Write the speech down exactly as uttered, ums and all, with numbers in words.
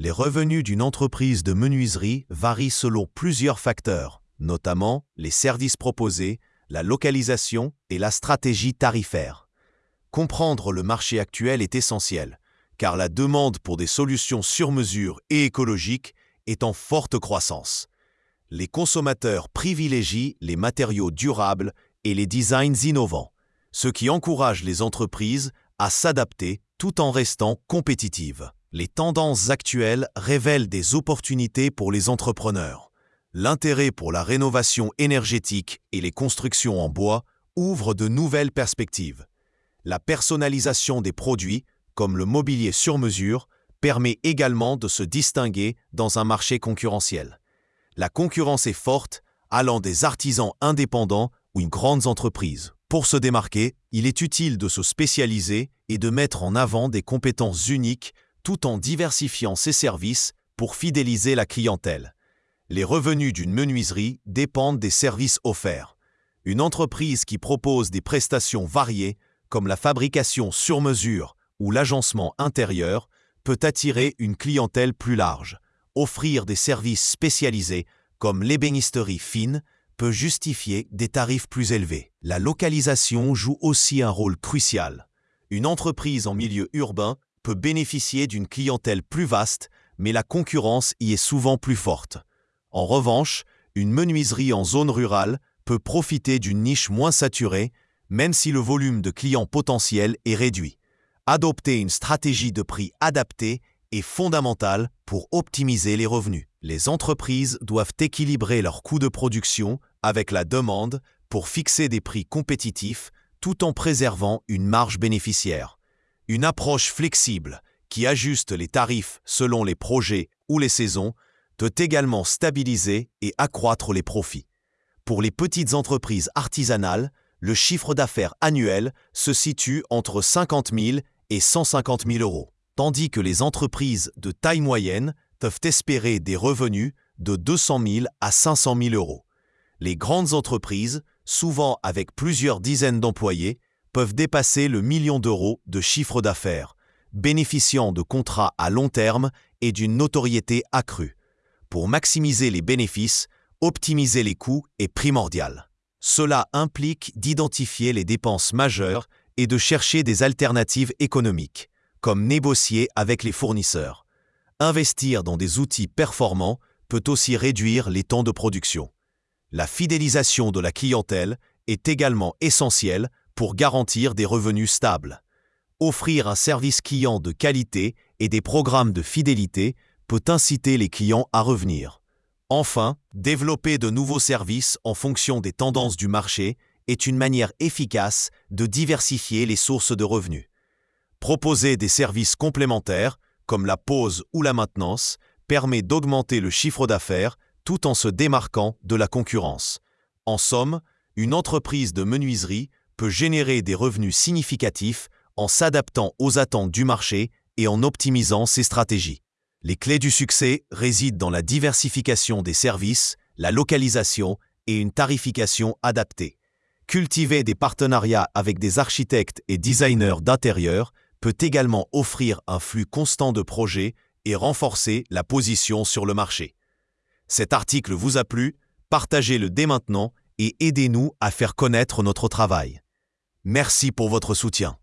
Les revenus d'une entreprise de menuiserie varient selon plusieurs facteurs, notamment les services proposés, la localisation et la stratégie tarifaire. Comprendre le marché actuel est essentiel, car la demande pour des solutions sur mesure et écologiques est en forte croissance. Les consommateurs privilégient les matériaux durables et les designs innovants, ce qui encourage les entreprises à s'adapter tout en restant compétitives. Les tendances actuelles révèlent des opportunités pour les entrepreneurs. L'intérêt pour la rénovation énergétique et les constructions en bois ouvre de nouvelles perspectives. La personnalisation des produits, comme le mobilier sur mesure, permet également de se distinguer dans un marché concurrentiel. La concurrence est forte, allant des artisans indépendants ou une grande entreprise. Pour se démarquer, il est utile de se spécialiser et de mettre en avant des compétences uniques tout en diversifiant ses services pour fidéliser la clientèle. Les revenus d'une menuiserie dépendent des services offerts. Une entreprise qui propose des prestations variées, comme la fabrication sur mesure ou l'agencement intérieur, peut attirer une clientèle plus large. Offrir des services spécialisés, comme l'ébénisterie fine, peut justifier des tarifs plus élevés. La localisation joue aussi un rôle crucial. Une entreprise en milieu urbain peut bénéficier d'une clientèle plus vaste, mais la concurrence y est souvent plus forte. En revanche, une menuiserie en zone rurale peut profiter d'une niche moins saturée, même si le volume de clients potentiels est réduit. Adopter une stratégie de prix adaptée est fondamental pour optimiser les revenus. Les entreprises doivent équilibrer leurs coûts de production avec la demande pour fixer des prix compétitifs tout en préservant une marge bénéficiaire. Une approche flexible qui ajuste les tarifs selon les projets ou les saisons peut également stabiliser et accroître les profits. Pour les petites entreprises artisanales, le chiffre d'affaires annuel se situe entre cinquante mille et cent cinquante mille euros, tandis que les entreprises de taille moyenne peuvent espérer des revenus de deux cent mille à cinq cent mille euros. Les grandes entreprises, souvent avec plusieurs dizaines d'employés, peuvent dépasser le million d'euros de chiffre d'affaires, bénéficiant de contrats à long terme et d'une notoriété accrue. Pour maximiser les bénéfices, optimiser les coûts est primordial. Cela implique d'identifier les dépenses majeures et de chercher des alternatives économiques, comme négocier avec les fournisseurs. Investir dans des outils performants peut aussi réduire les temps de production. La fidélisation de la clientèle est également essentielle pour garantir des revenus stables. Offrir un service client de qualité et des programmes de fidélité peut inciter les clients à revenir. Enfin, développer de nouveaux services en fonction des tendances du marché est une manière efficace de diversifier les sources de revenus. Proposer des services complémentaires, comme la pose ou la maintenance, permet d'augmenter le chiffre d'affaires tout en se démarquant de la concurrence. En somme, une entreprise de menuiserie peut générer des revenus significatifs en s'adaptant aux attentes du marché et en optimisant ses stratégies. Les clés du succès résident dans la diversification des services, la localisation et une tarification adaptée. Cultiver des partenariats avec des architectes et designers d'intérieur peut également offrir un flux constant de projets et renforcer la position sur le marché. Cet article vous a plu? Partagez-le dès maintenant et aidez-nous à faire connaître notre travail. Merci pour votre soutien.